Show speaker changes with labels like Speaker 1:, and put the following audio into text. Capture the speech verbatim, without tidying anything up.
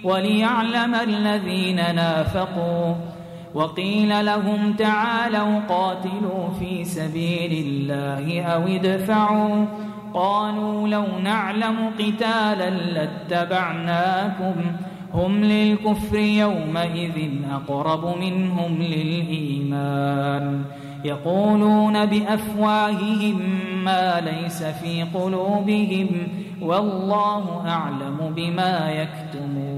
Speaker 1: وليعلم الذين نافقوا. وقيل لهم تعالوا قاتلوا في سبيل الله أو ادفعوا، قالوا لو نعلم قتالا لاتبعناكم، هم للكفر يومئذ أقرب منهم للإيمان، يقولون بأفواههم ما ليس في قلوبهم والله أعلم بما يكتمون.